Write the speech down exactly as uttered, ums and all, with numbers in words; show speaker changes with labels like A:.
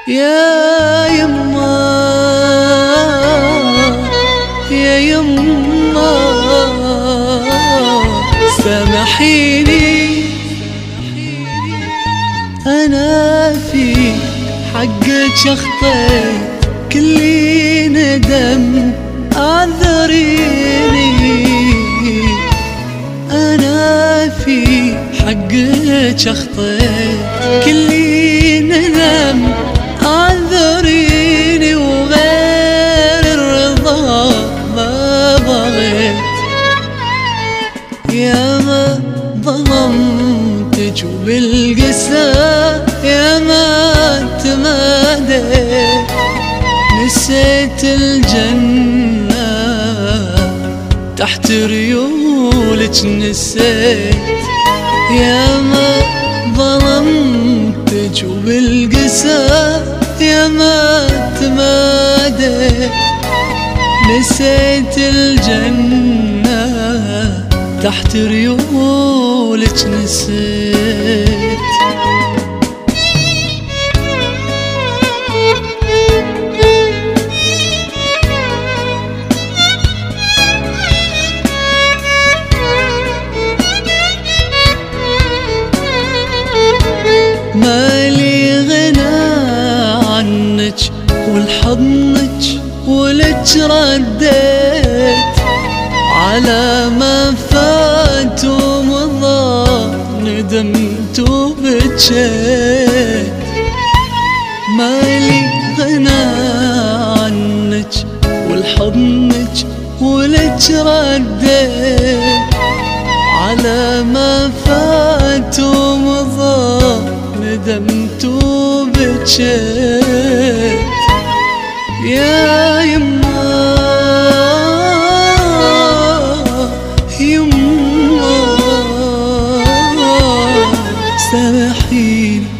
A: يا يما يا يما سامحيني أنا في حقك أخطيت كل ندم أعذريني أنا في حقك أخطيت كل ندم أعذريني وغير الرضا ما بغيت يا ما ظلمتك وبالقسى يا ما تماديت نسيت الجنة تحت ريولك نسيت يا ما ظلمتك وبالقسى يا ما تماديت نسيت الجنة تحت ريولك نسيت مالي غنى عنك والحضنك ولك رديت على ما فات ومضى ندمت وبكيت مالي غنى عنك والحضنك ولك رديت على ما فات ومضى ندمت وبكيت يا يما يما سامحيني